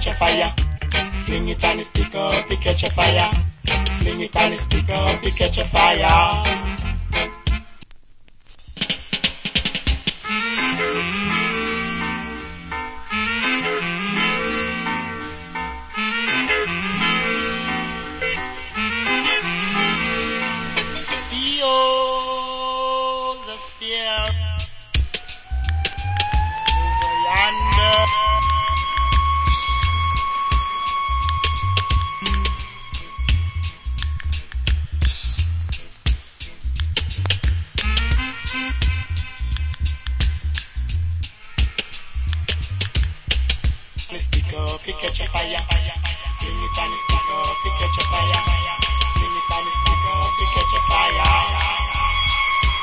catch a fire. Fling it and it stick up, it catch a fire. Fling it and it stick up, it catch a fire. Stick up, it catch a fire. Fling it and stick up, it catch a fire. Fling it and stick up, it catch a fire.